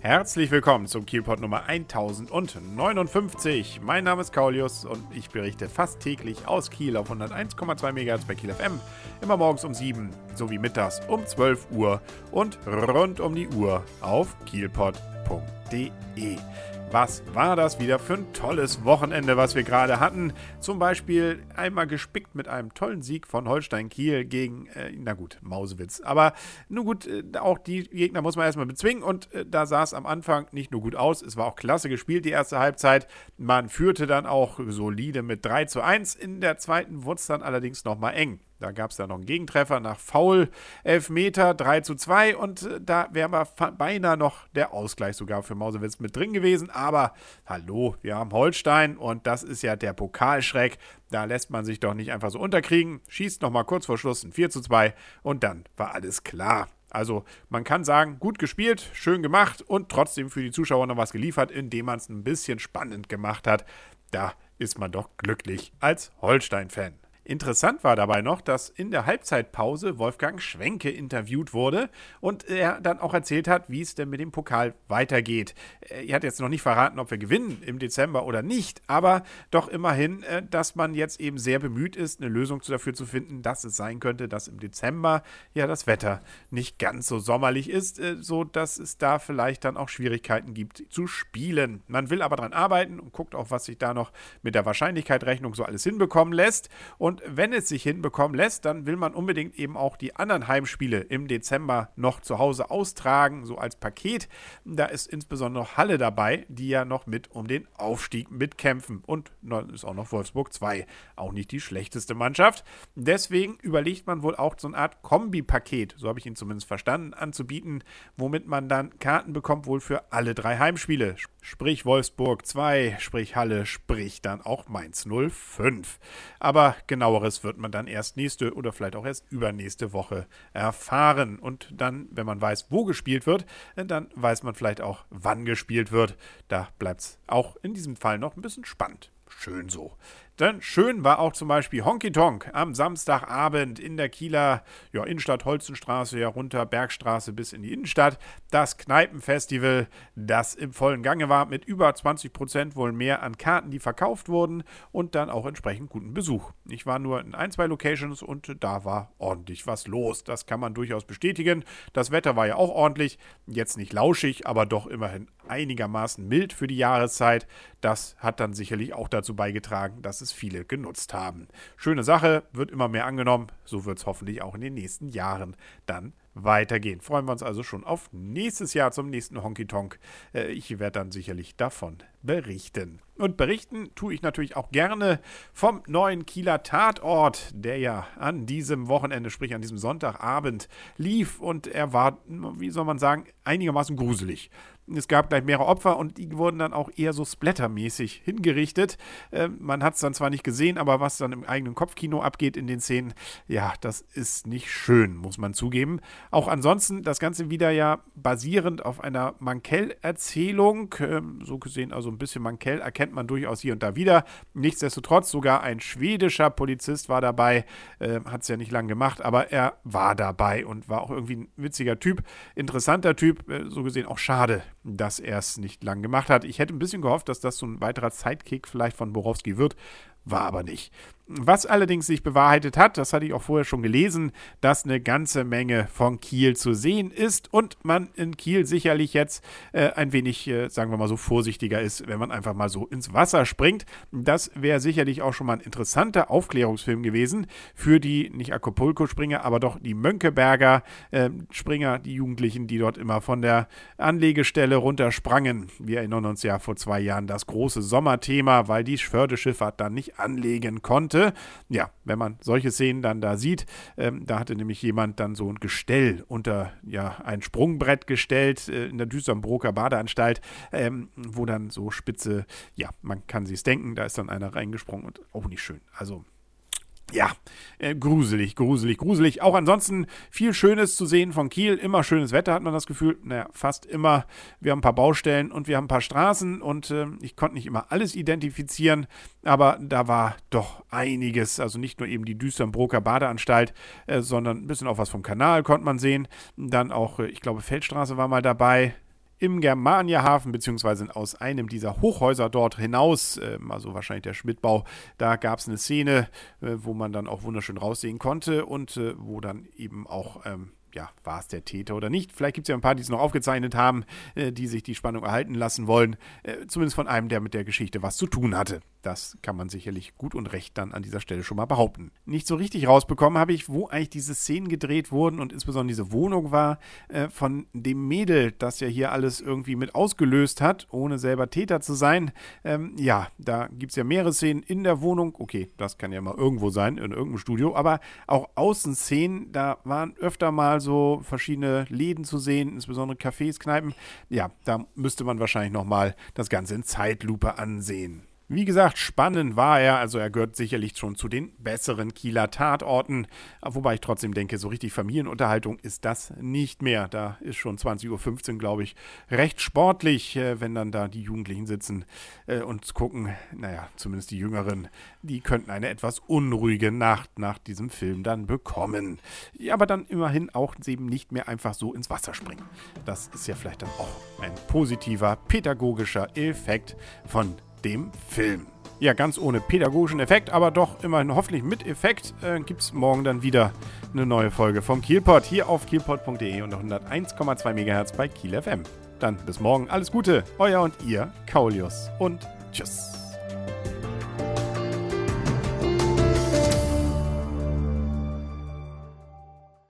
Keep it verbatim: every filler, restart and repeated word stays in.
Herzlich willkommen zum Kielpot Nummer tausendneunundfünfzig. Mein Name ist Kaulius und ich berichte fast täglich aus Kiel auf hunderteins Komma zwei Megahertz bei Kiel F M. Immer morgens um sieben sowie mittags um zwölf Uhr und rund um die Uhr auf kielpot punkt de. Was war das wieder für ein tolles Wochenende, was wir gerade hatten? Zum Beispiel einmal gespickt mit einem tollen Sieg von Holstein Kiel gegen, äh, na gut, Mausewitz. Aber nun gut, äh, auch die Gegner muss man erstmal bezwingen und äh, da sah es am Anfang nicht nur gut aus, es war auch klasse gespielt, die erste Halbzeit. Man führte dann auch solide mit drei zu eins. In der zweiten wurde es dann allerdings nochmal eng. Da gab es dann noch einen Gegentreffer nach Foul, Elfmeter, drei zu zwei und äh, da wäre mal beinahe noch der Ausgleich sogar für Mausewitz mit drin gewesen. Aber hallo, wir haben Holstein und das ist ja der Pokalschreck. Da lässt man sich doch nicht einfach so unterkriegen. Schießt nochmal kurz vor Schluss ein vier zu zwei und dann war alles klar. Also man kann sagen, gut gespielt, schön gemacht und trotzdem für die Zuschauer noch was geliefert, indem man es ein bisschen spannend gemacht hat. Da ist man doch glücklich als Holstein-Fan. Interessant war dabei noch, dass in der Halbzeitpause Wolfgang Schwenke interviewt wurde und er dann auch erzählt hat, wie es denn mit dem Pokal weitergeht. Er hat jetzt noch nicht verraten, ob wir gewinnen im Dezember oder nicht, aber doch immerhin, dass man jetzt eben sehr bemüht ist, eine Lösung dafür zu finden, dass es sein könnte, dass im Dezember ja das Wetter nicht ganz so sommerlich ist, so dass es da vielleicht dann auch Schwierigkeiten gibt zu spielen. Man will aber dran arbeiten und guckt auch, was sich da noch mit der Wahrscheinlichkeitsrechnung so alles hinbekommen lässt. Und Und wenn es sich hinbekommen lässt, dann will man unbedingt eben auch die anderen Heimspiele im Dezember noch zu Hause austragen, so als Paket. Da ist insbesondere noch Halle dabei, die ja noch mit um den Aufstieg mitkämpfen. Und dann ist auch noch Wolfsburg zwei, auch nicht die schlechteste Mannschaft. Deswegen überlegt man wohl auch so eine Art Kombi-Paket, so habe ich ihn zumindest verstanden, anzubieten, womit man dann Karten bekommt, wohl für alle drei Heimspiele. Sprich Wolfsburg zwei, sprich Halle, sprich dann auch Mainz null fünf. Aber genaueres wird man dann erst nächste oder vielleicht auch erst übernächste Woche erfahren. Und dann, wenn man weiß, wo gespielt wird, dann weiß man vielleicht auch, wann gespielt wird. Da bleibt es auch in diesem Fall noch ein bisschen spannend. Schön so. Denn schön war auch zum Beispiel Honky Tonk am Samstagabend in der Kieler ja, Innenstadt, Holzenstraße, ja runter, Bergstraße bis in die Innenstadt. Das Kneipenfestival, das im vollen Gange war, mit über zwanzig Prozent wohl mehr an Karten, die verkauft wurden und dann auch entsprechend guten Besuch. Ich war nur in ein, zwei Locations und da war ordentlich was los. Das kann man durchaus bestätigen. Das Wetter war ja auch ordentlich, jetzt nicht lauschig, aber doch immerhin einigermaßen mild für die Jahreszeit. Das hat dann sicherlich auch dazu beigetragen, dass es viele genutzt haben. Schöne Sache, wird immer mehr angenommen. So wird es hoffentlich auch in den nächsten Jahren dann weitergehen. Freuen wir uns also schon auf nächstes Jahr zum nächsten Honky Tonk. Äh, ich werde dann sicherlich davon berichten. Und berichten tue ich natürlich auch gerne vom neuen Kieler Tatort, der ja an diesem Wochenende, sprich an diesem Sonntagabend lief und er war, wie soll man sagen, einigermaßen gruselig. Es gab gleich mehrere Opfer und die wurden dann auch eher so splattermäßig hingerichtet. Äh, man hat es dann zwar nicht gesehen, aber was dann im eigenen Kopfkino abgeht in den Szenen, ja, das ist nicht schön, muss man zugeben. Auch ansonsten das Ganze wieder ja basierend auf einer Mankell-Erzählung, äh, so gesehen also ein bisschen Mankell erkennt man durchaus hier und da wieder. Nichtsdestotrotz sogar ein schwedischer Polizist war dabei, äh, hat es ja nicht lang gemacht, aber er war dabei und war auch irgendwie ein witziger Typ, interessanter Typ, äh, so gesehen auch schade, dass er es nicht lang gemacht hat. Ich hätte ein bisschen gehofft, dass das so ein weiterer Sidekick vielleicht von Borowski wird, war aber nicht. Was allerdings sich bewahrheitet hat, das hatte ich auch vorher schon gelesen, dass eine ganze Menge von Kiel zu sehen ist und man in Kiel sicherlich jetzt äh, ein wenig, äh, sagen wir mal so, vorsichtiger ist, wenn man einfach mal so ins Wasser springt. Das wäre sicherlich auch schon mal ein interessanter Aufklärungsfilm gewesen für die, nicht Acapulco-Springer, aber doch die Mönckeberger äh, Springer, die Jugendlichen, die dort immer von der Anlegestelle runtersprangen. Wir erinnern uns ja vor zwei Jahren das große Sommerthema, weil die Förderschifffahrt dann nicht anlegen konnte. Ja, wenn man solche Szenen dann da sieht, ähm, da hatte nämlich jemand dann so ein Gestell unter ja, ein Sprungbrett gestellt äh, in der Düsseldorfer Badeanstalt, ähm, wo dann so spitze, ja, man kann sich's denken, da ist dann einer reingesprungen und auch nicht schön. Also ja, äh, gruselig, gruselig, gruselig. Auch ansonsten viel Schönes zu sehen von Kiel. Immer schönes Wetter, hat man das Gefühl. Naja, fast immer. Wir haben ein paar Baustellen und wir haben ein paar Straßen und äh, ich konnte nicht immer alles identifizieren, aber da war doch einiges. Also nicht nur eben die Düsternbroker Badeanstalt, äh, sondern ein bisschen auch was vom Kanal konnte man sehen. Dann auch, äh, ich glaube, Feldstraße war mal dabei. im Germaniahafen, beziehungsweise aus einem dieser Hochhäuser dort hinaus, äh, also wahrscheinlich der Schmidtbau, da gab es eine Szene, äh, wo man dann auch wunderschön raussehen konnte und äh, wo dann eben auch, ähm, ja, war es der Täter oder nicht? Vielleicht gibt es ja ein paar, die es noch aufgezeichnet haben, äh, die sich die Spannung erhalten lassen wollen. Äh, zumindest von einem, der mit der Geschichte was zu tun hatte. Das kann man sicherlich gut und recht dann an dieser Stelle schon mal behaupten. Nicht so richtig rausbekommen habe ich, wo eigentlich diese Szenen gedreht wurden und insbesondere diese Wohnung war äh, von dem Mädel, das ja hier alles irgendwie mit ausgelöst hat, ohne selber Täter zu sein. Ähm, ja, da gibt es ja mehrere Szenen in der Wohnung. Okay, das kann ja mal irgendwo sein, in irgendeinem Studio. Aber auch Außenszenen, da waren öfter mal so verschiedene Läden zu sehen, insbesondere Cafés, Kneipen. Ja, da müsste man wahrscheinlich nochmal das Ganze in Zeitlupe ansehen. Wie gesagt, spannend war er, also er gehört sicherlich schon zu den besseren Kieler Tatorten, wobei ich trotzdem denke, so richtig Familienunterhaltung ist das nicht mehr. Da ist schon zwanzig Uhr fünfzehn, glaube ich, recht sportlich, wenn dann da die Jugendlichen sitzen und gucken, naja, zumindest die Jüngeren, die könnten eine etwas unruhige Nacht nach diesem Film dann bekommen. Ja, aber dann immerhin auch eben nicht mehr einfach so ins Wasser springen. Das ist ja vielleicht dann auch ein positiver pädagogischer Effekt von dem Film. Ja, ganz ohne pädagogischen Effekt, aber doch immerhin hoffentlich mit Effekt äh, gibt es morgen dann wieder eine neue Folge vom Kielpot hier auf kielpot punkt de und hunderteins Komma zwei Megahertz bei Kiel F M. Dann bis morgen, alles Gute, euer und ihr, Kaulius und tschüss.